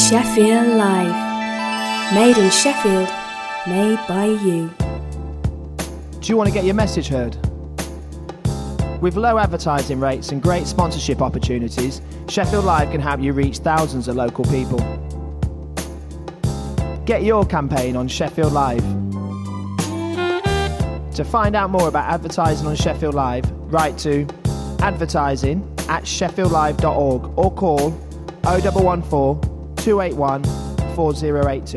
Sheffield Live. Made in Sheffield, made by you. Do you want to get your message heard? With low advertising rates and great sponsorship opportunities, Sheffield Live can help you reach thousands of local people. Get your campaign on Sheffield Live. To find out more about advertising on Sheffield Live, write to advertising@sheffieldlive.org or call 0114 281 4082.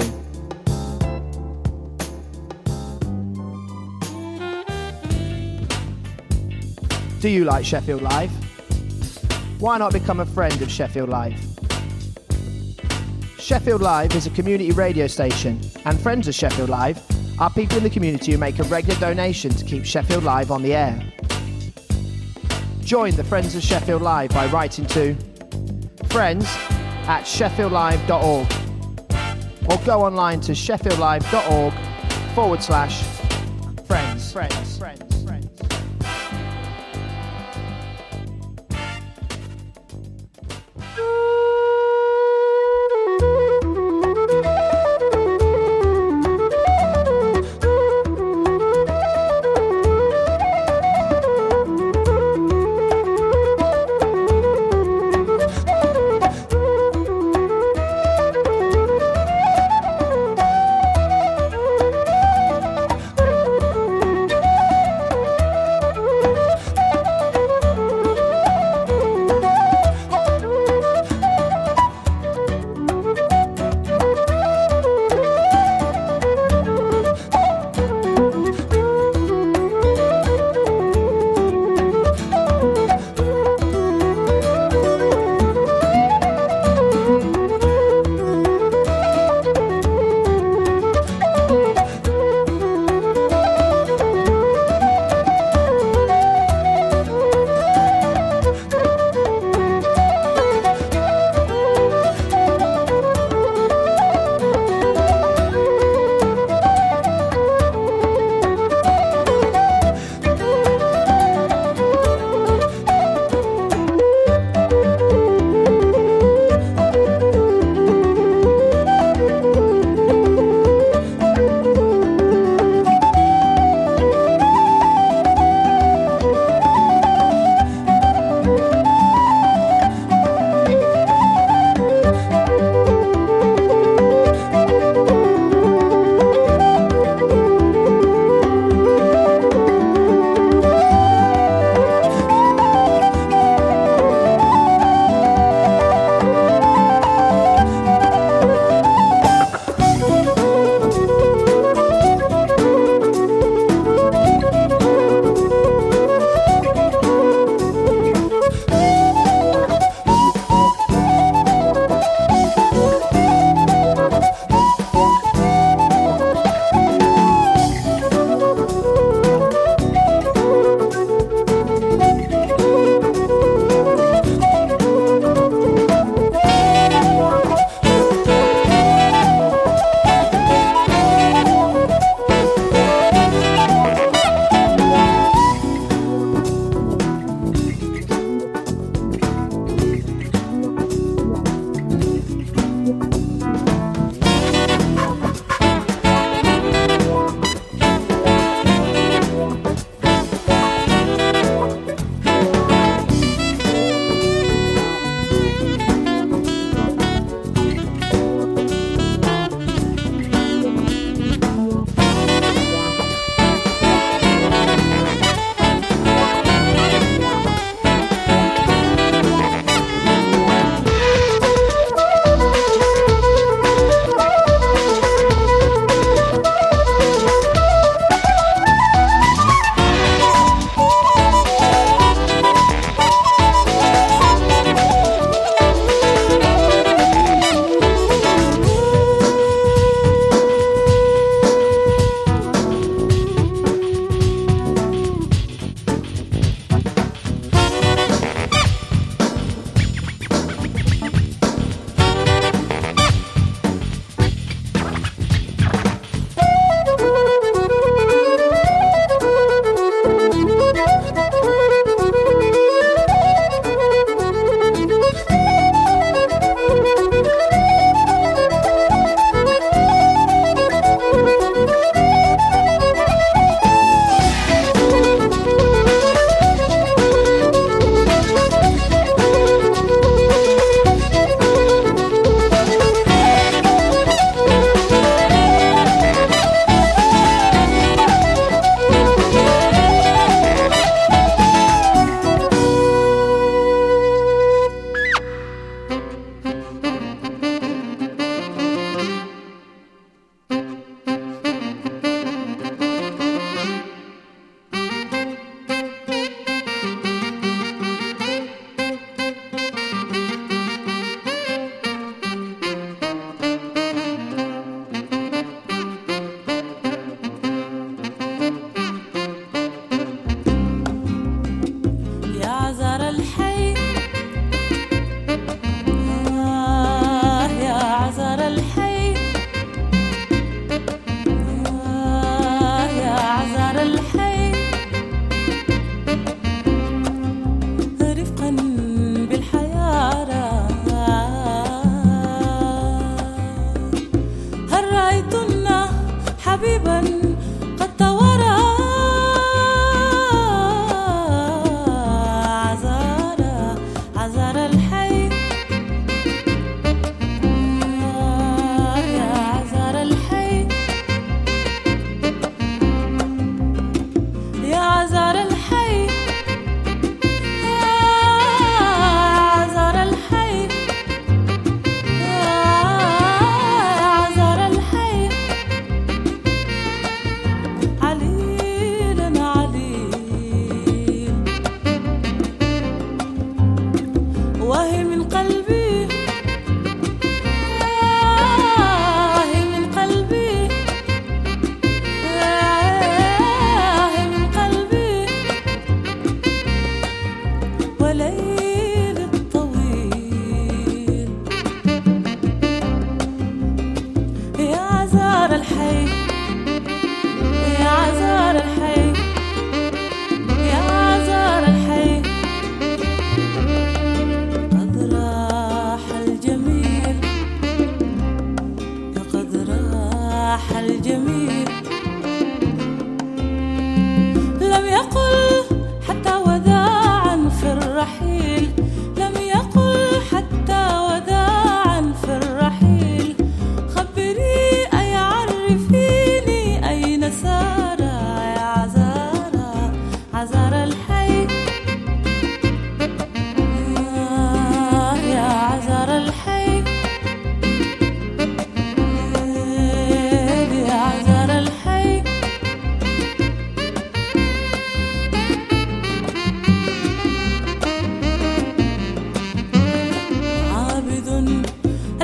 Do you like Sheffield Live? Why not become a friend of Sheffield Live? Sheffield Live is a community radio station, and friends of Sheffield Live are people in the community who make a regular donation to keep Sheffield Live on the air. Join the Friends of Sheffield Live by writing to friends@sheffieldlive.org or go online to sheffieldlive.org/friends.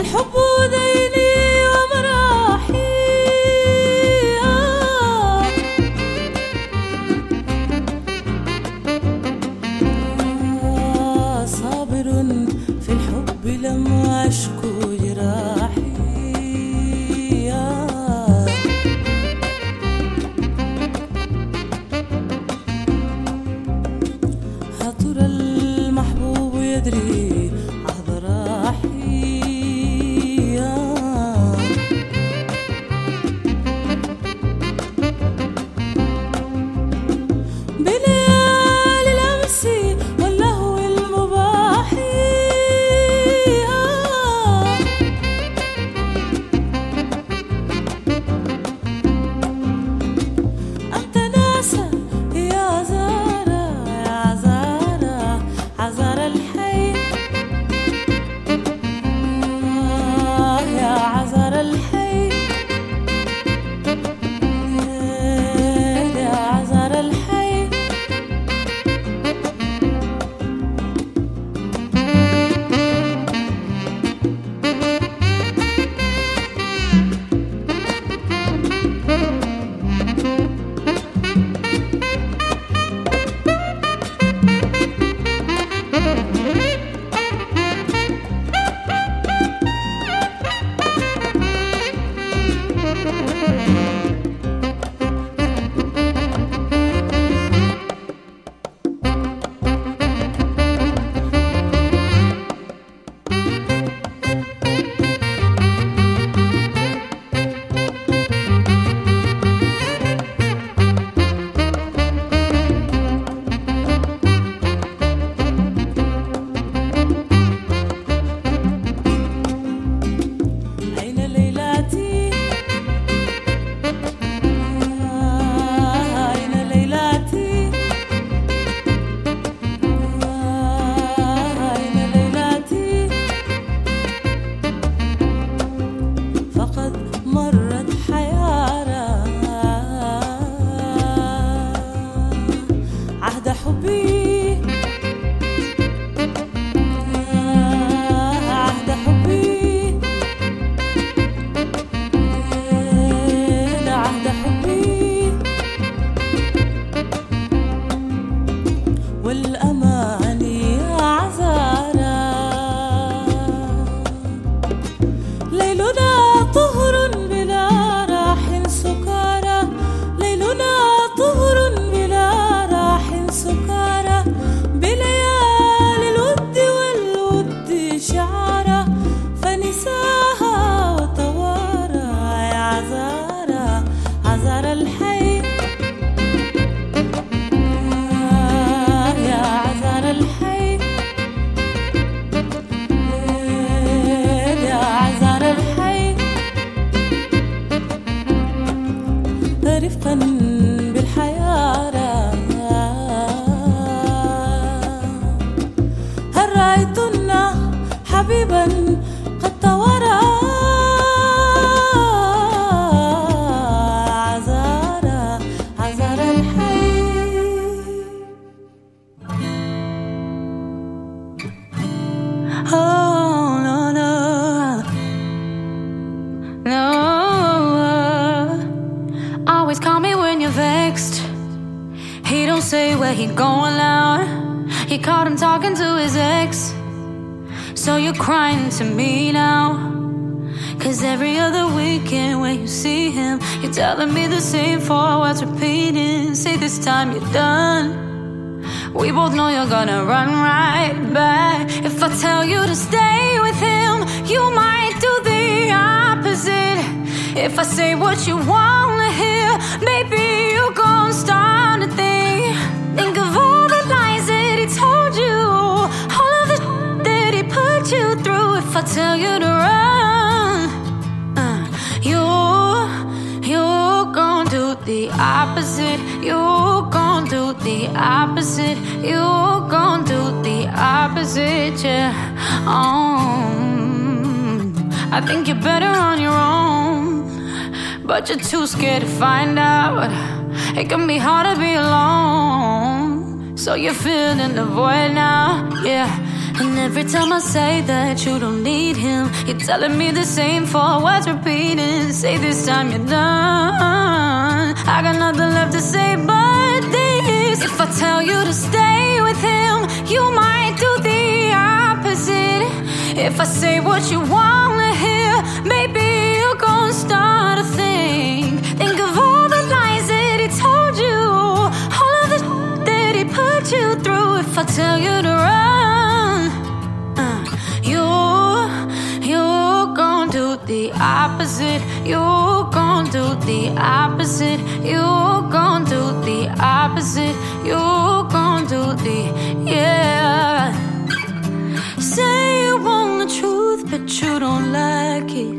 الحب ذيلي ومراحي صابر في الحب لم أشكو جراحي هطر المحبوب يدري عهد راحي بليالي الأمس واللهو المباح أم تناسى يا زارة يا زارة عذار الحي يا عذار الحي يا عذار الحي أين ليلاتي أين ليلاتي أين ليلاتي فقد مرت حيارى عهد حبي عهد حبي عهد حبي والأماني عذارى ليلنا طهر بلا راح سكارى ليلنا طهر بلا راح سكارى بليالي الود والود شعرى فنساها وتوارى يا عذارى عذار الحي يا عذار الحي يا عذار الحي رفقا بالحيارى هل رأيتن حبيبا قد توارى عذارى عذار الحي Oh no no no always call me when you're vexed. He don't say where he going loud. He caught him talking to his ex. So you're crying to me now. Cause every other weekend when you see him, you're telling me the same four words repeating. Say this time you're done. We both know you're gonna run right back. If I tell you to stay with him, you might do the opposite. If I say what you wanna hear, maybe you're gonna start to think of all the lies that he told you, all of the that he put you through. If I tell you to run, you're gonna do the opposite. You're gonna do the opposite. You're gonna do the opposite, yeah. I think you're better on your own, but you're too scared to find out. It can be hard to be alone, so you're feeling the void now, yeah. And every time I say that you don't need him, You're telling me the same four words repeating. Say this time you're done. I got nothing left to say but this. If I tell you to stay with him, you might do the opposite. If I say what you wanna hear, maybe you're gonna start to think of all the lies that he told you, all of the that he put you through. If I tell you to run, you're gonna do the opposite. You're gonna do the opposite. You're gonna do the opposite. You're gonna do the, yeah. Say you want the truth, but you don't like it.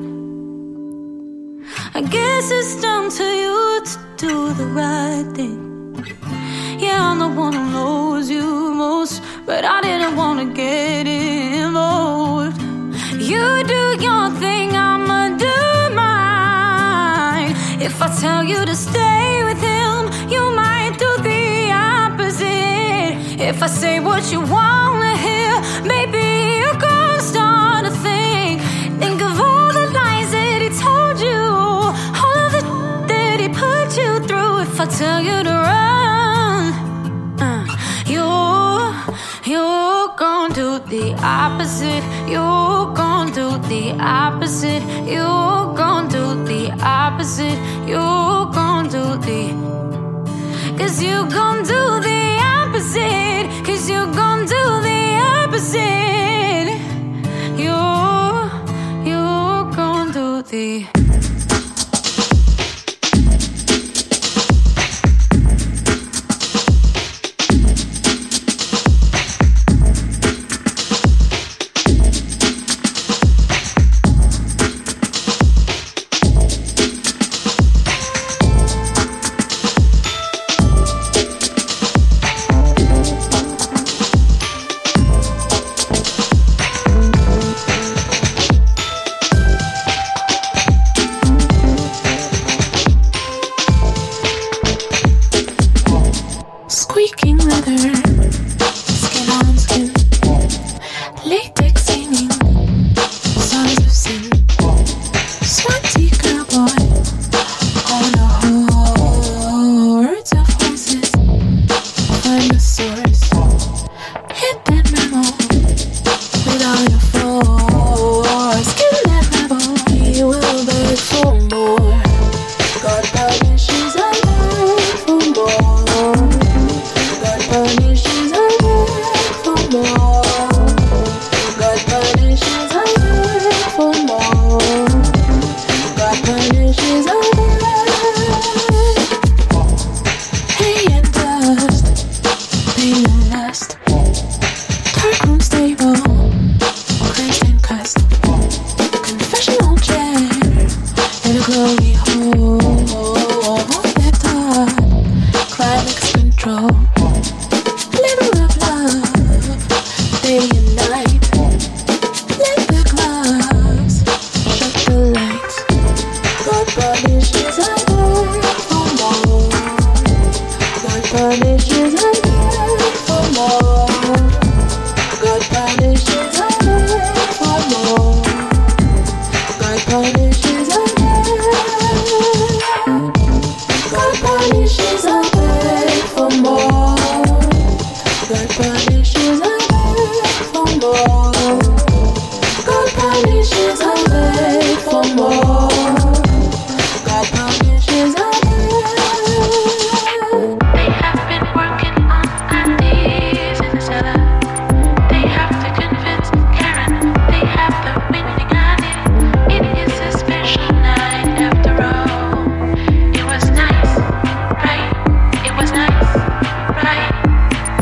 I guess it's down to you to do the right thing. Yeah, I'm the one who knows you most, but I didn't want to get involved. You do your thing, I'ma do mine. If I tell you to stay with him, you might do the opposite. If I say what you wanna hear, maybe you're gonna start to think of all the lies that he told you, all of the that he put you through. If I tell you to run, you're gonna do the opposite. You're gonna do the opposite. You're gonna do the opposite. You're gonna do the, 'cause you gonna do the opposite. 'Cause you gonna do the opposite. You're gonna do the.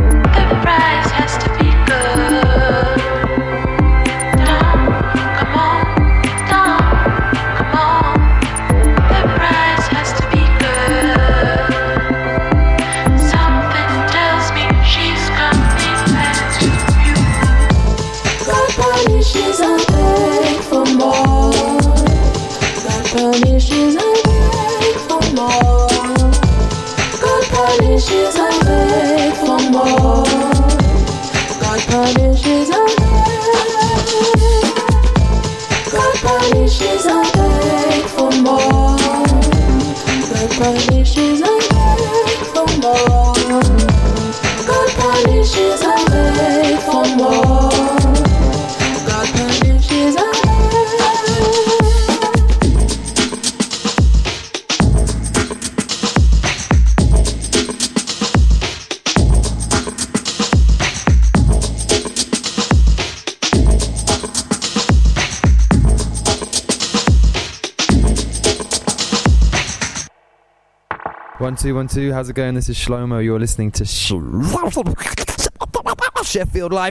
Come on. 1 2 1 2. How's it going? This is Shlomo. You're listening to Sheffield Live.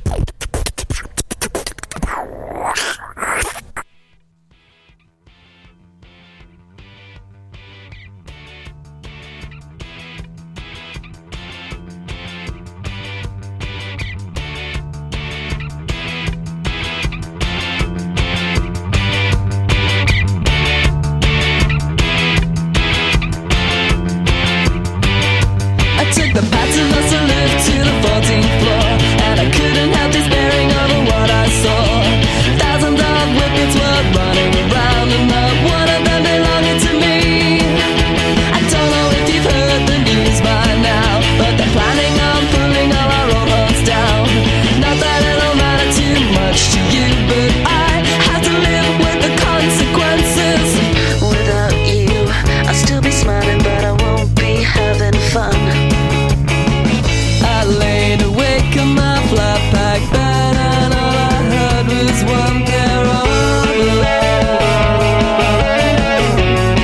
The path to lost a lift to the 14th floor, and I couldn't help despairing over what I saw. Thousands of wickets were running around, and not one of them belonging to me. I don't know if you've heard the news by now, but they're planning on pulling all our old homes down. Not that it'll matter too much to you, but I have to live with the consequences. Without you, I'll still be smiling, but I won't be having fun. I laid awake in my flat pack bed, and all I heard was one pair of legs.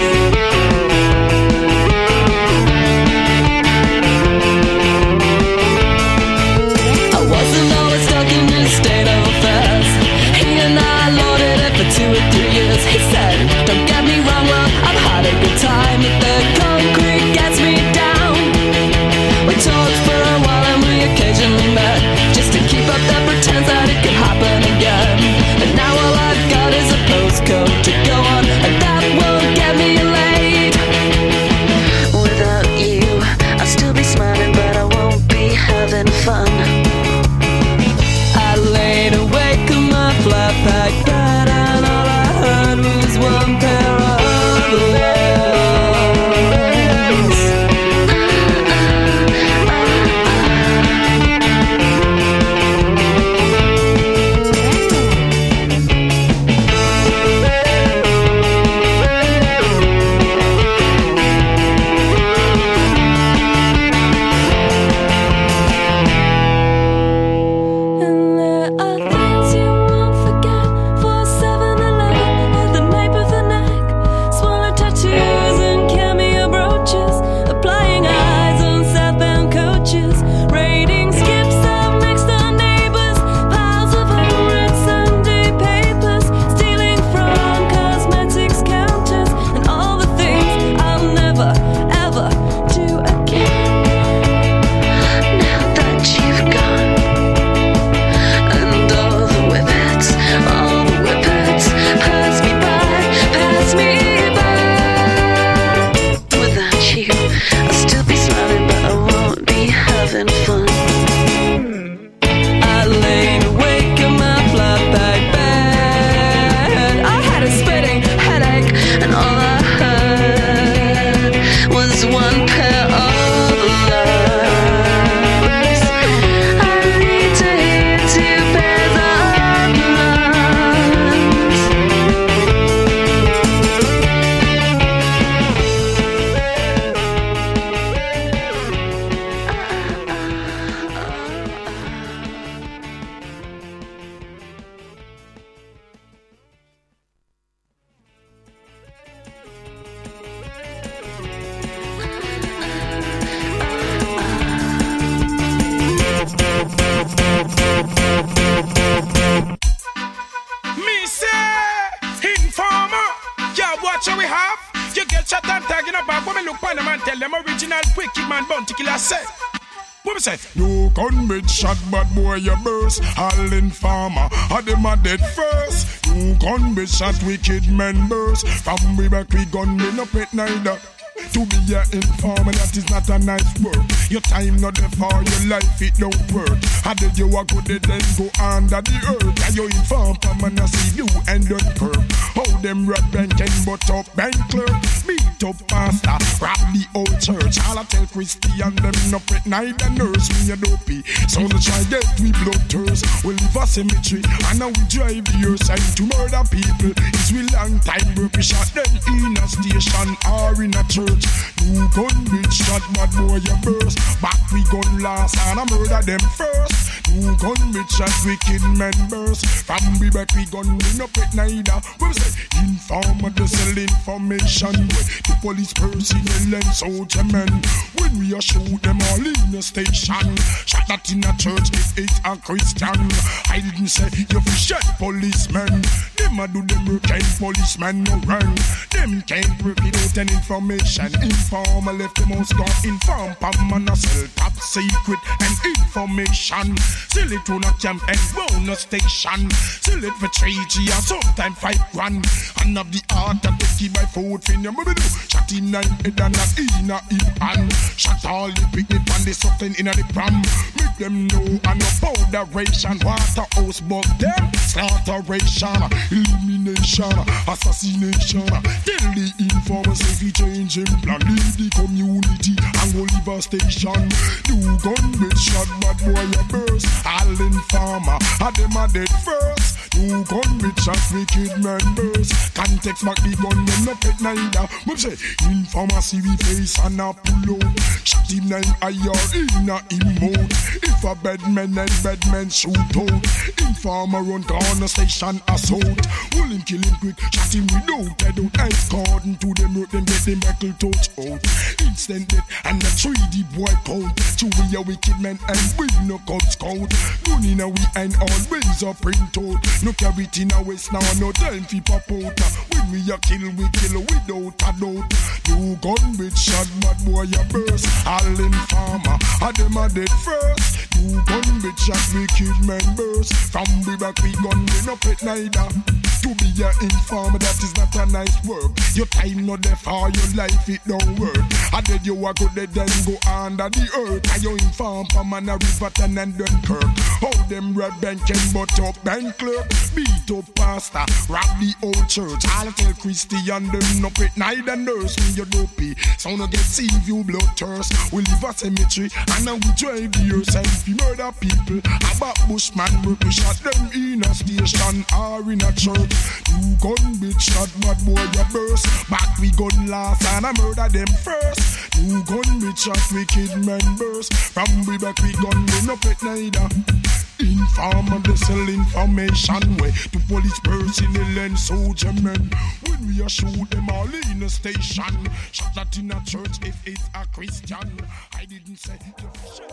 I wasn't always stuck in this state of affairs. He and I loaded it for 2 or 3 years. He said, don't get me wrong, love, I've had a good time, but the concrete gets me down. We talked for a while and we occasionally met, just to keep up that pretense that it could happen again. And now all I've got is a postcode to go on, and that won't get me laid. Without you, I'll still be smiling, but I won't be having fun. I laid awake in my flat pack bed, and all I heard was one pair of legs. No gunman shot, bad boy, you burst. All informer, had them a dead first. No gunman shot, wicked men burst. From we back, we gunmen up at neither. To be an informer, that is not a nice word. Your time not there for your life, it don't work. How did you walk with it, then go under the earth? And you inform, come and I see you and don't perk. How them red bank and butt up bank clerk. Beat up pastor, rob the old church. All I tell Christian, them up at night and nurse me a dopey. So they try get we blood thirst. We leave a cemetery, and now we drive the earth and to murder people. It's we long time work, we shot them in a station or in a church. You gun bitch shot, bad boy you burst. Back we gun last and I murder them first. You gun bitch shot, wicked men burst. From we back we gun in up at neither. We say Informer, they sell information to police personnel and soldier men. When we are shoot them all in the station, shot that in a church if it's a Christian. I didn't say you fi shed policemen. Them a do them work and policemen no run. Them can't work without an information. Informer left the most gone inform. Pam and a sell top secret and information. Sell it to a camp and round a station. Sell it for 3G or sometime 5 grand. And of the art that they keep by food fin you do. Shot in 9 head and not in a hip hand. Shot all the picnic and the something in a the pram. Make them know and no powderation. Waterhouse but them slaughteration. Elimination, assassination. Tell the informers if we change him plan. Leave the community and go leave a station. New gun with shot bad boy a burst. All informer, had them a dead first. New gun with shot wicked members. Context back the gun when no pet neither. Move say, informer see we face and a pull out. Shot him 9 IR in a emote. If a bad man and bad man shoot out. Informer run corner station assault. Hold him, kill him quick, shot him without head out. Ice according to them road, them get them metal touch out. Instant death and the 3D boy count. To we a wicked man and we no cut scout. Gun in a we and always a print out. No carry it in a waist now, no time fi pop out. When we a kill without a doubt. New gun with shot, mad boy a burst. All informer, a them a dead first. New gun with shot, wicked members. From we back we gun, we no pet neither. To be an informer, that is not a nice work. Your time not there for your life, it don't work. I did you a good dead then go under the earth. I you inform for man a Riverton and Dunkirk. How them red bank and butt up bank clerk. Beat up pastor, rob the old church. I'll tell Christian them no pet neither nurse. When you dopey, so no get see you blood thirst. We leave a cemetery and now we drive the earth. And if you murder people, about bushman work, we shot them in a station or in a church. You gun bitch shot mad boy a burst. Back we gun last and I murder them first. You gun bitch shot wicked members. From we back we gun we no pet neither. Informer they sell information way to police personnel and soldier men. When we are shoot them all in a station. Shot that in a church if it's a Christian. I didn't say you shit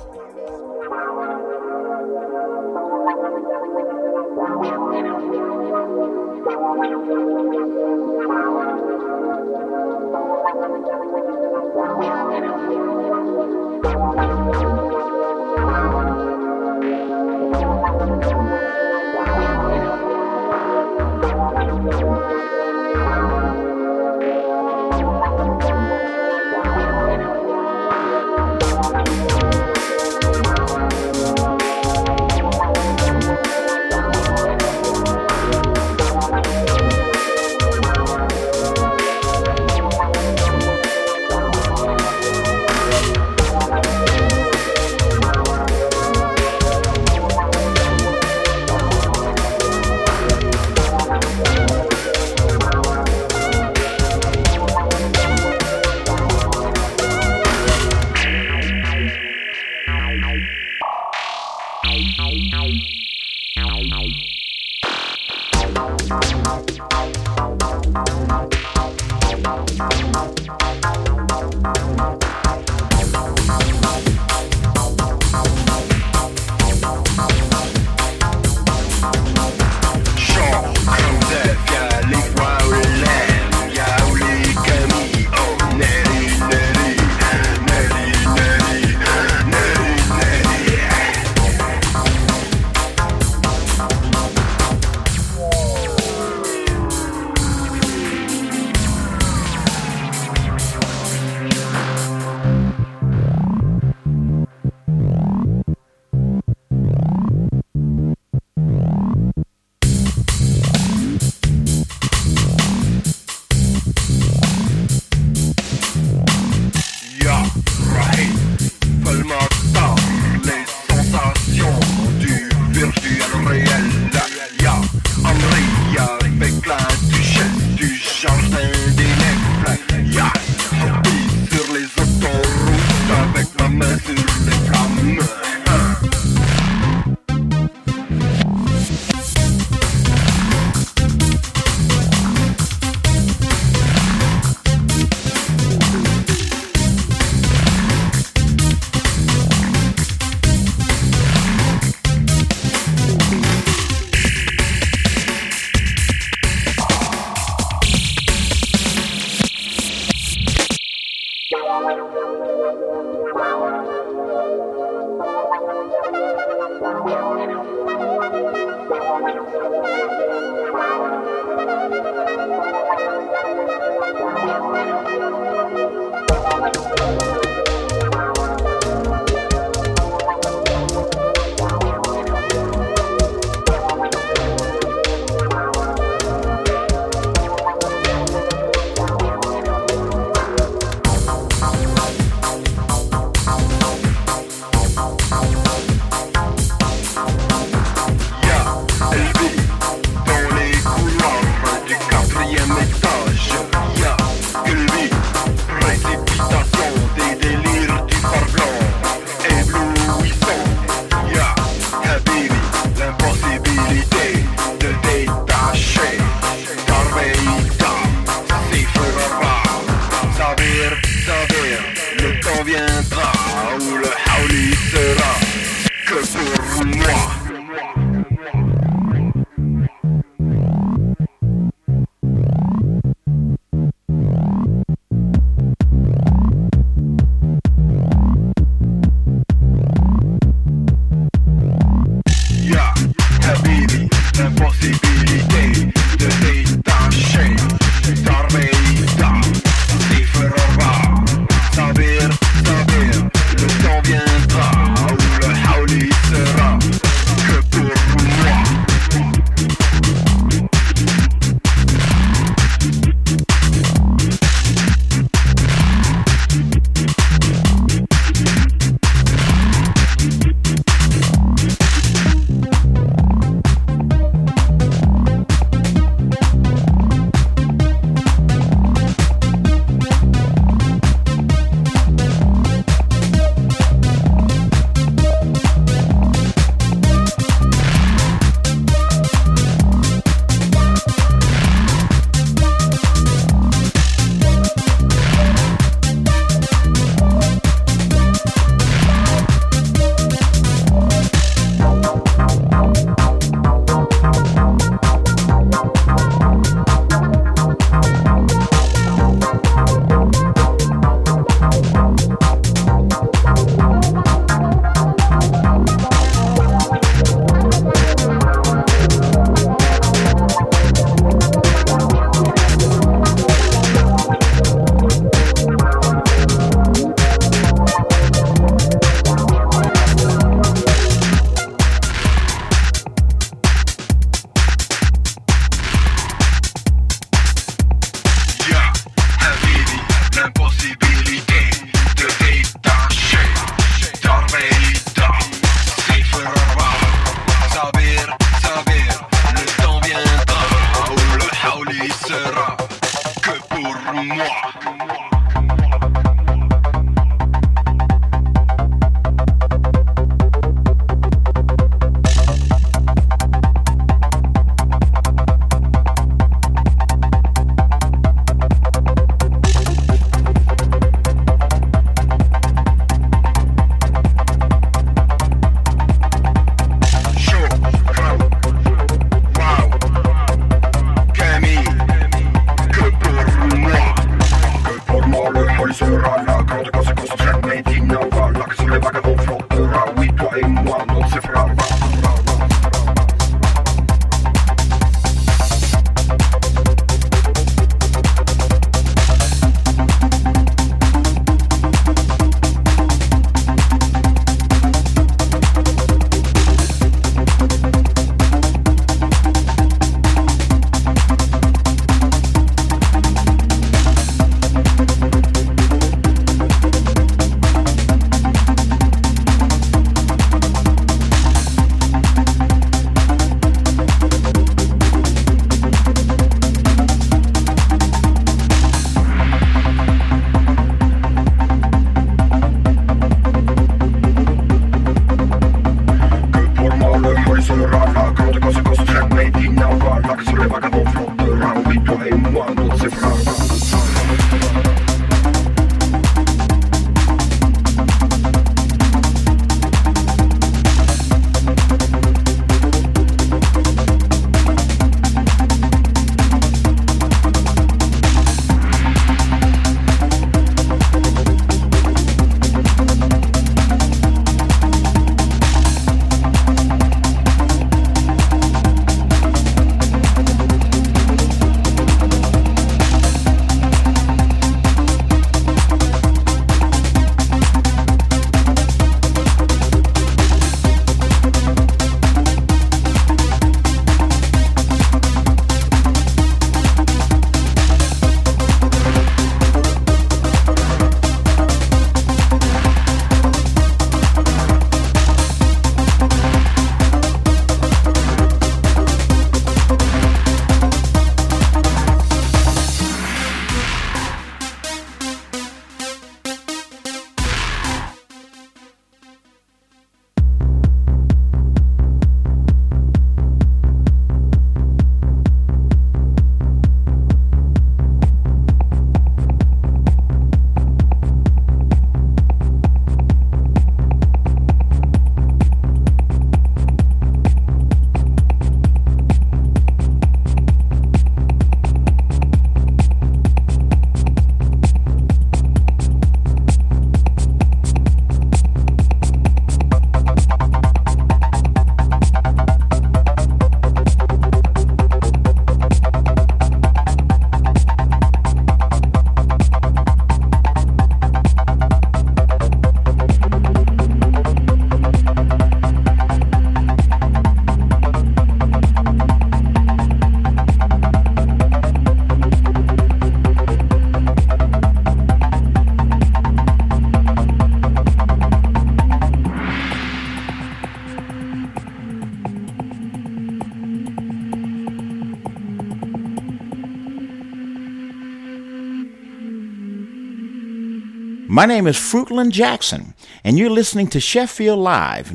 My name is Fruitland Jackson, and you're listening to Sheffield Live,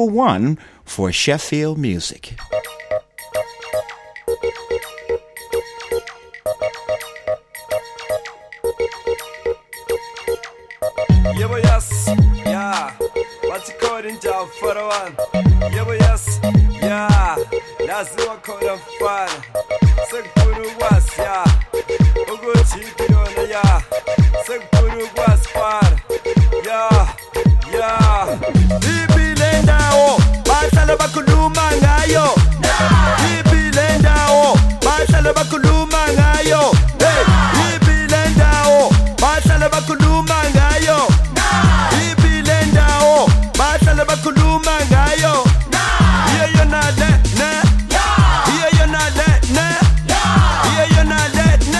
#1 for Sheffield music. Yeah, boy, yes, yeah. What's it called in town for the one? Yeah, boy, yes, yeah. That's what called them fun. Seguru was, yeah. Ugo Chipirona, yeah. Seguru was fun. Yeah, yeah. Bibi Lenda, oh. Basala Bakuluma, ngayo. Bibi Lenda, oh. Basala Bakuluma, ngayo. Hey, Bibi Lenda, oh. Basala Bakuluma, ngayo. Bibi Lenda, oh. Basala Bakuluma, ngayo. Yeah, you're not that, nah. Yeah, you're not that, nah. Yeah, you're not that, nah.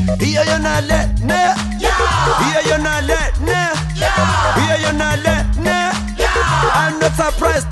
Here you're not letting it. Here you're not letting it. Here you're not letting it. I'm not surprised.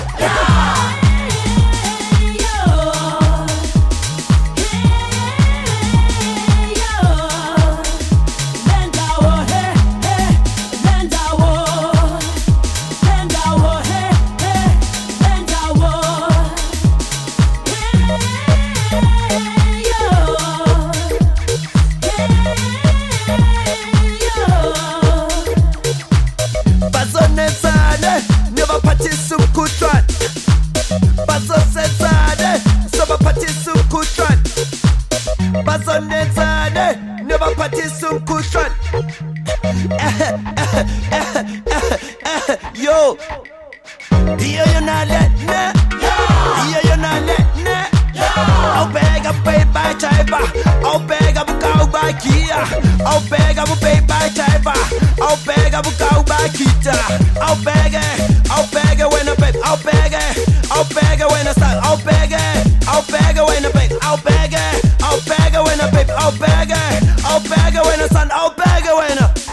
Yo, here you're not letting it. Here you're not letting it. I'll beg, I'm paid by Chiba. I'll beg, I'm go by Kia. I'll beg, I'm paid by Chiba. I'll beg, I'm go by Kita. I'll beg it when I beg. I'll beg it when I start. I'll beg it when I beg. I'll beg it when I beg. I'll beg it when I stand. I'll beg it when I.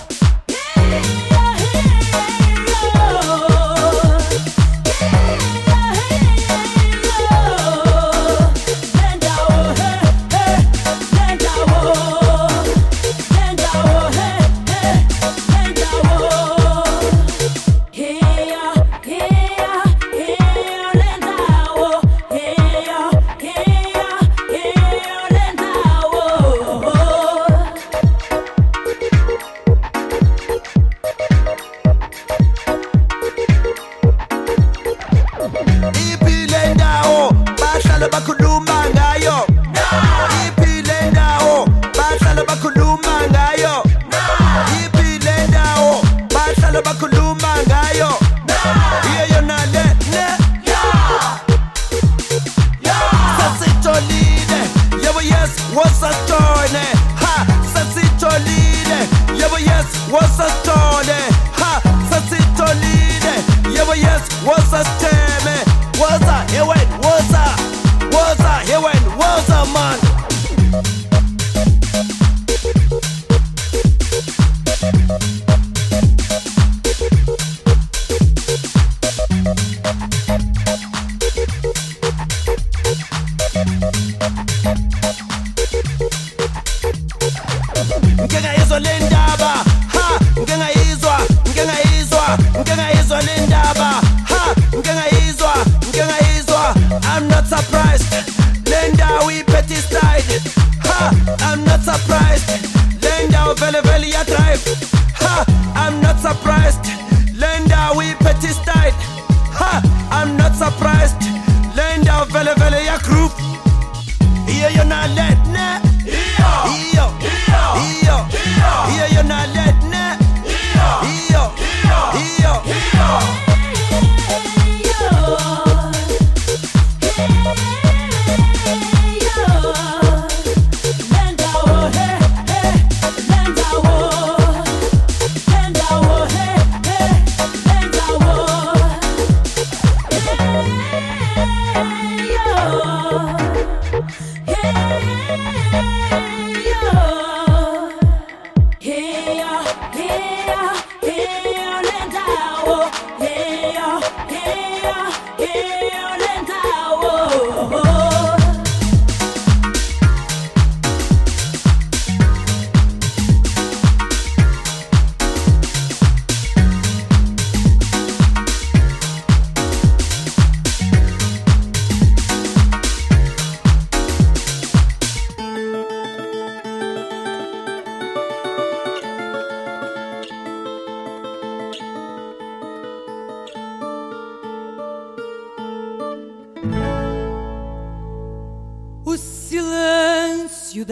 Da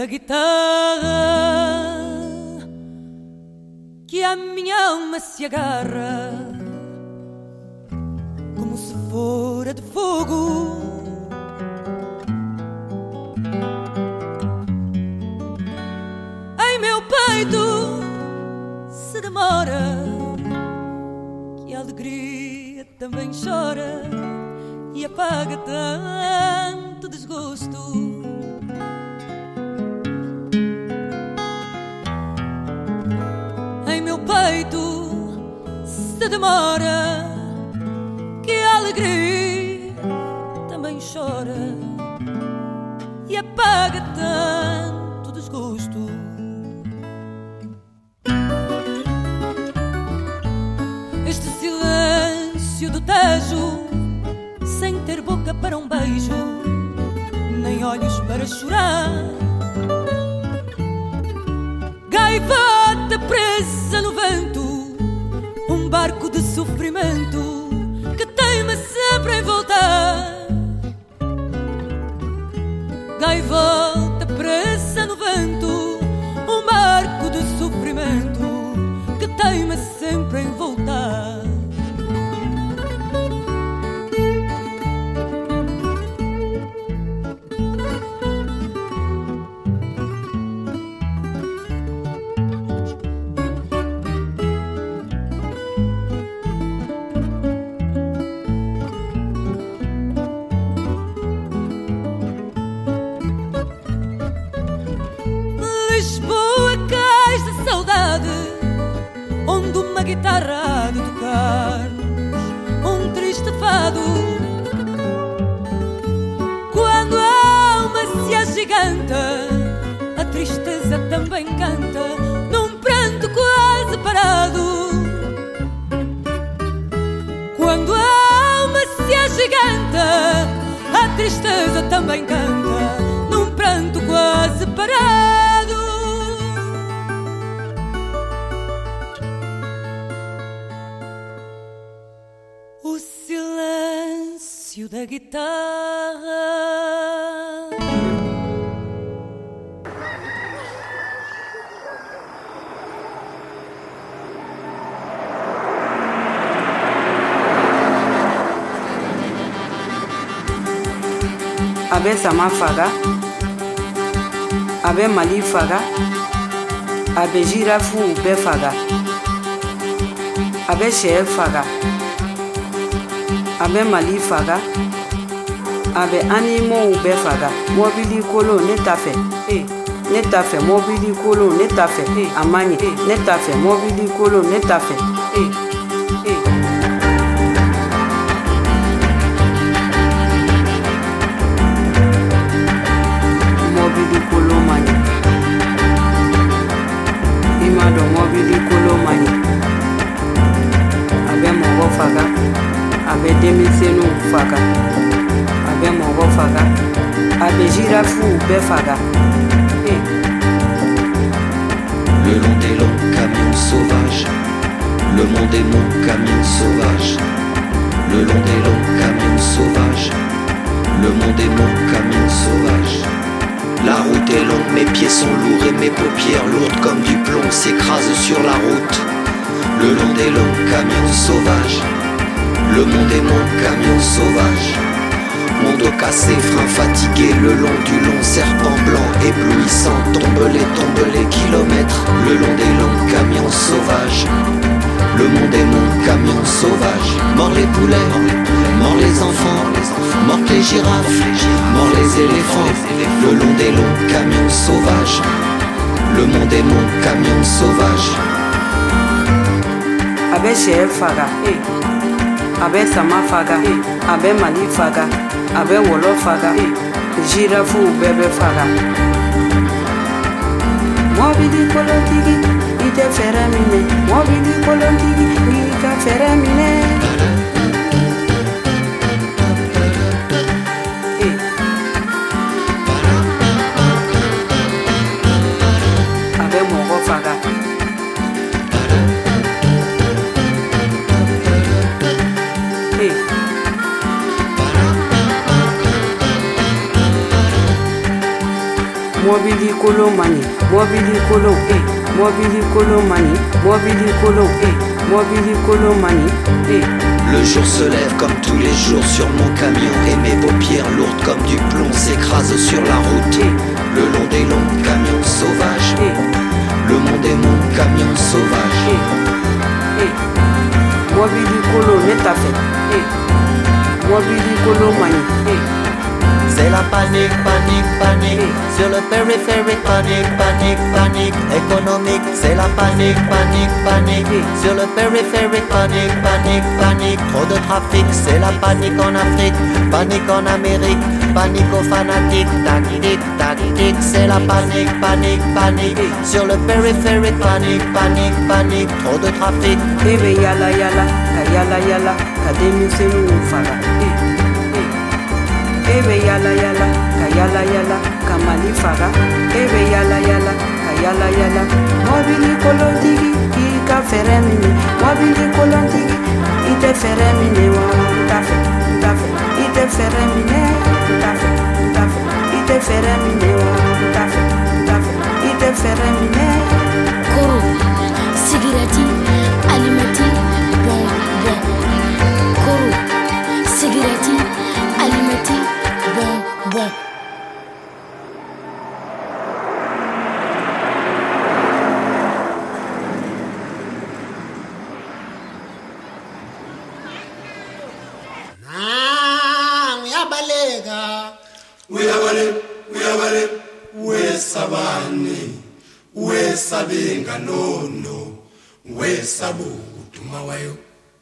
guitarra que a minha alma se agarra como se fora de fogo. Em meu peito se demora que a alegria também chora e apaga tanto desgosto. peito se demora, que a alegria também chora e apaga tanto desgosto. Este silêncio do Tejo, sem ter boca para um beijo, nem olhos para chorar. Gaivota presa no vento, um barco de sofrimento que teima sempre em voltar. Gaivota presa no vento, um barco de sofrimento que teima sempre em voltar. Onde uma guitarra há de tocar um triste fado. Quando a alma se agiganta, a tristeza também canta num pranto quase parado. Quando a alma se agiganta, a tristeza também canta num pranto quase parado. Da guitarra. Abe Sama faga, abe Mali faga, abe Girafu be faga, abe Chef faga, abe Mali faga, abe animaux be faga. Mobili kolo ne ta fait, ne ta fait mobili kolo ne ta fait, amani ne ta fait mobili kolo ne ta fait, mobili kolo mani, imado mobili kolo mani, abe mogo faga. Abe demisenu faga, abe mogo faga, abe Girafu be faga. Le long des longs camions sauvages, le monde est mon camion sauvage. Le long des longs camions sauvages, le monde est mon camion sauvage. La route est longue, mes pieds sont lourds et mes paupières lourdes comme du plomb s'écrasent sur la route. Le long des longs camions sauvages, le monde est mon camion sauvage. Mon dos cassé, frein fatigué, le long du long serpent blanc éblouissant. Tombe les kilomètres, le long des longs camions sauvages. Le monde est mon camion sauvage. Mort les poulets, mort les enfants, mort les girafes, mort les éléphants. Le long des longs camions sauvages. Le monde est mon camion sauvage. Abe Chef faga, abe Sama faga, abe Mali faga, abe Wolof faga, Girafu bebe faga. Mobili kolotigi, ite feramine. Mobili kolotigi, ika feramine. Abe mogo faga. Mobili kolo mani, mobili kolo, mobili kolo mani, mobili kolo, mobili kolo mani, Le jour se lève comme tous les jours sur mon camion et mes paupières lourdes comme du plomb s'écrasent sur la route. Le long des longs camions sauvages, le monde est mon camion sauvage. Mobili kolo ne ta fait, mobili kolo mani, c'est la panique, panique, panique. Sur le périphérique, panique, panique, panique. Économique, c'est la panique, panique, panique. Sur le périphérique, panique, panique, panique. Trop de trafic, c'est la panique en Afrique, panique en Amérique, panique aux fanatiques. Tactique, tactique, c'est la panique, panique, panique. Sur le périphérique, panique, panique, panique. Trop de trafic. Ebe yala yala, ka yala yala, ka demisenu fara. Ebe yala yala, ka yala yala, ka mali fara. Ebe yala yala, ka yala yala. Mobili kolondigi, ki ka feremini. Mobili kolondigi, ite feremini wa. Tafe, tafe, ite feremini. Tafe, tafe, ite feremini wa. Tafe, tafe, ite feremini. Koro, sigirati, alimati, bon, bon. Koro, sigirati, alimati, bon, bon. Wesabani, wesabenga nono, wesabu tumawayo.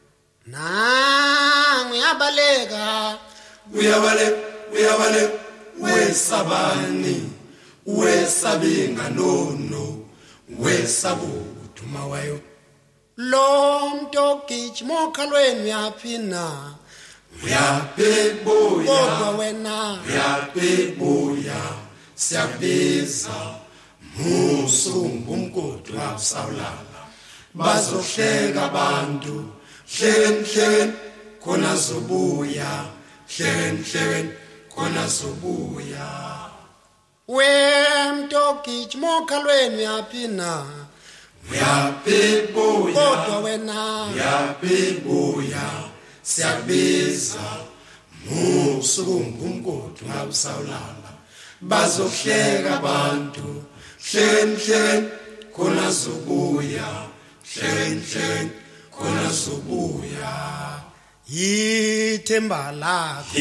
Na uyabaleka, uyabale, wesabani, wesabenga nono, wesabu tumawayo. Lonto kichmo kalweni yapina. Uyapebuya, kodwa wena uyapebuya, siyabiza musumbu umgodi wabusawulala. Bazohleka abantu, hlekeni khona zobuya, hlekeni khona zobuya. Wemtokichi mokhalweni yaphina, uyapebuya, kodwa wena uyapebuya, siyabiza musumbu umgodi wabusawulala. Bazohleka abantu, hlekeni khona zobuya, hlekeni khona zobuya. Yithemba lakho,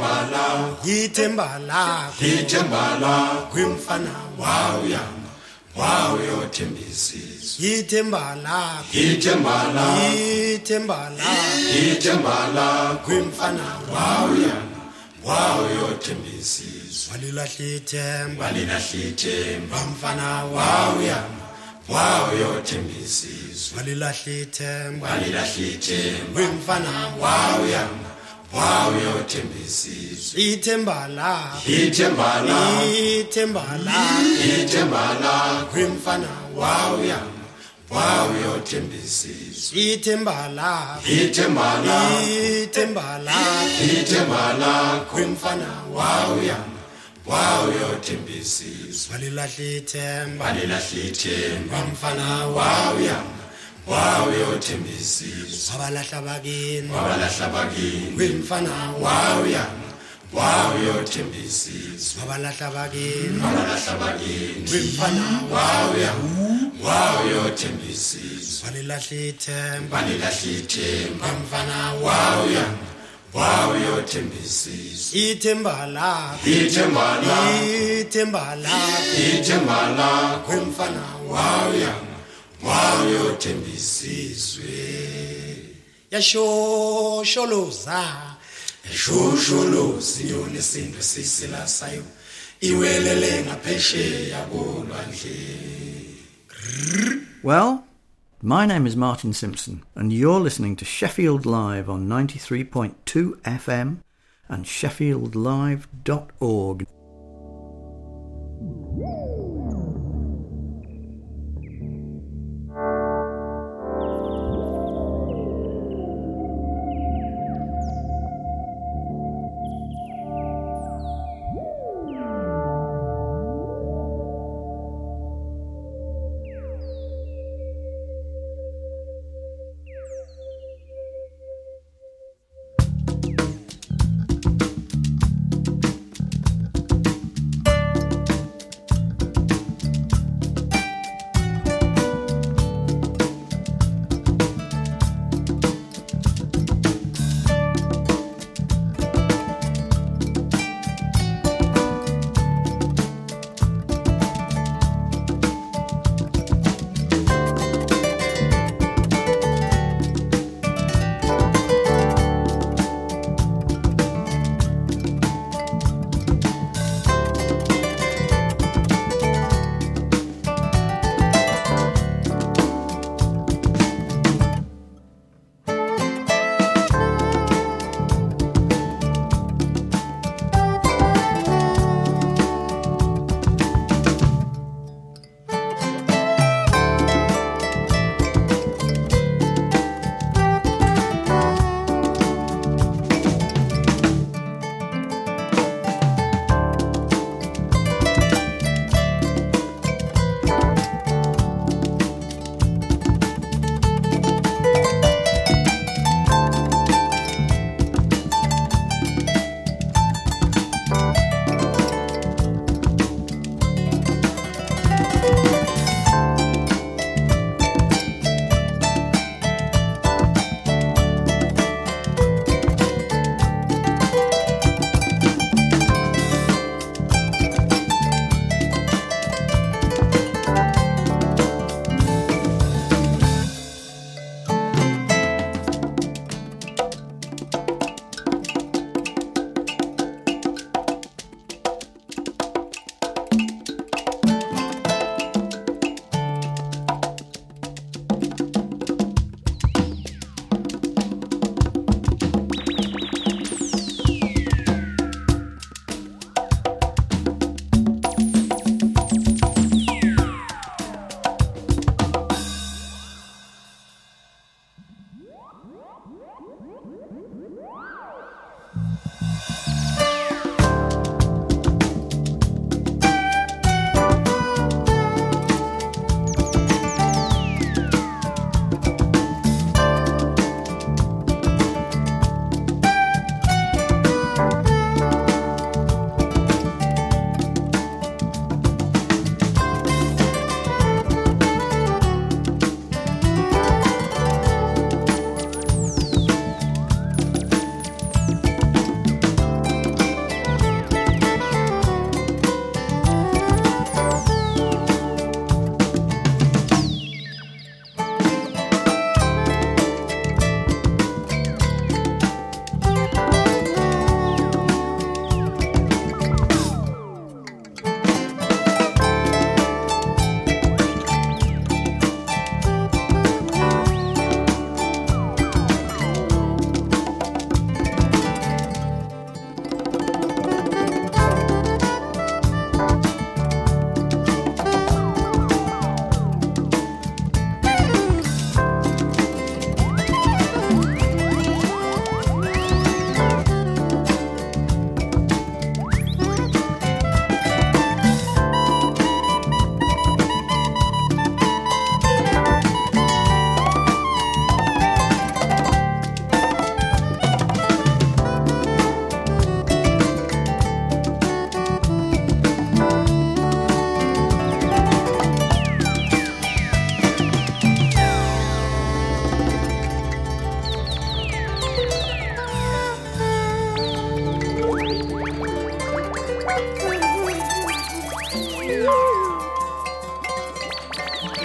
yithemba lakho kwimfana wawuyama, wawuyothembisa izwe. Yithemba lakho, yithemba lakho kwimfana wawuyama, wawuyothembisa izwe. Walilahla ithemba, mfana wawuyama, wawuyothembisa izwe. Walilahla ithemba, mfana wawuyama, wawuyothembisa izwe. Ithemba lakho mfana wawuyama, wawuyothembisa izwe. Ithemba lakho mfana wawuyama, wawuyothembisa izwe. Walilahla ithemba, mfana wawuyama, wawuyothembisa izwe. Wabalahla bakini, mfana wawuyama, wawuyothembisa izwe. Wabalahla bakini, mfana wawuyama, wawuyothembisa izwe. Walilahla ithemba, mfana wawuyama, wawuyothembisa izwe. Ithemba lakho mfana wawuyama, wawuyothembisa izwe. Yashosholoza inyoni isinto esiyisilasayo, iwelele ngaphesheya kolwandle. Well, my name is Martin Simpson, and you're listening to Sheffield Live on 93.2 FM and sheffieldlive.org.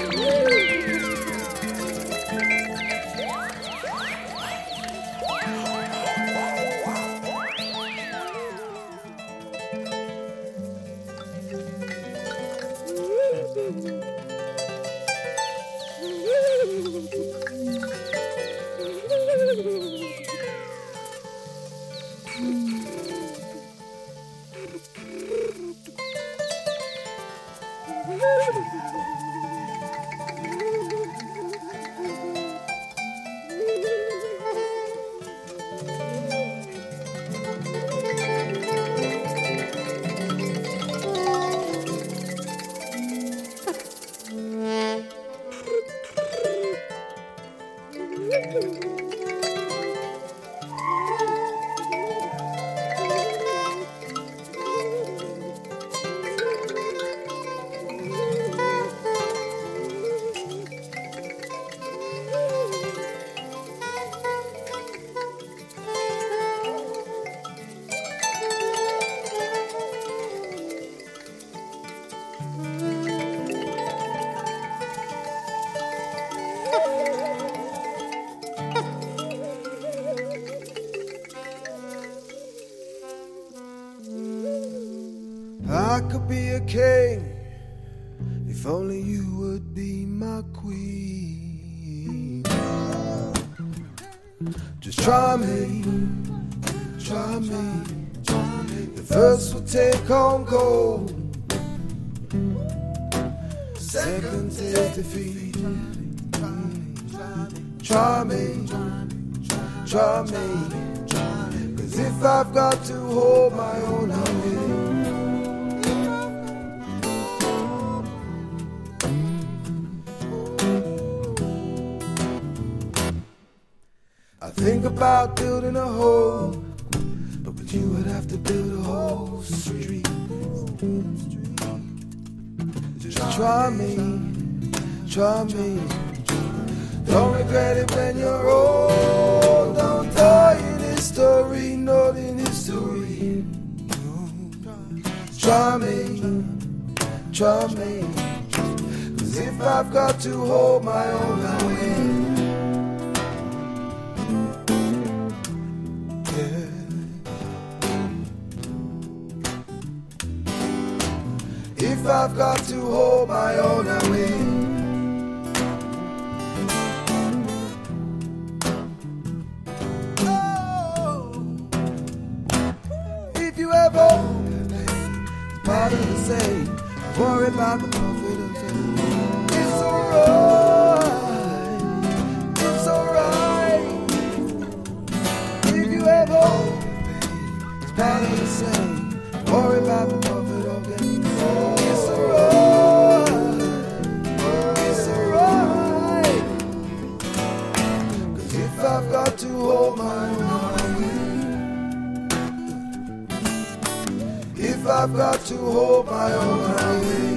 I could be a king if only you would be my queen. Just try me, try me. The first will take on gold, second take defeat. Try me, try me. 'Cause if I've got to hold my own, I will. I think about building a home, but with you I'd have to build a whole street. Just try me, try me. Don't regret it when you're old. Don't die in history, not in history. Try me, try me. 'Cause if I've got to hold my own, I will. If I've got to hold my own, I will. Oh, if you ever part of the same, worry about the profit of fame. It's alright, it's alright. If you ever part of the same, worry about the profit of fame. It's alright, it's alright. 'Cause if I've got to hold my own, if I've got to hold my own, I will.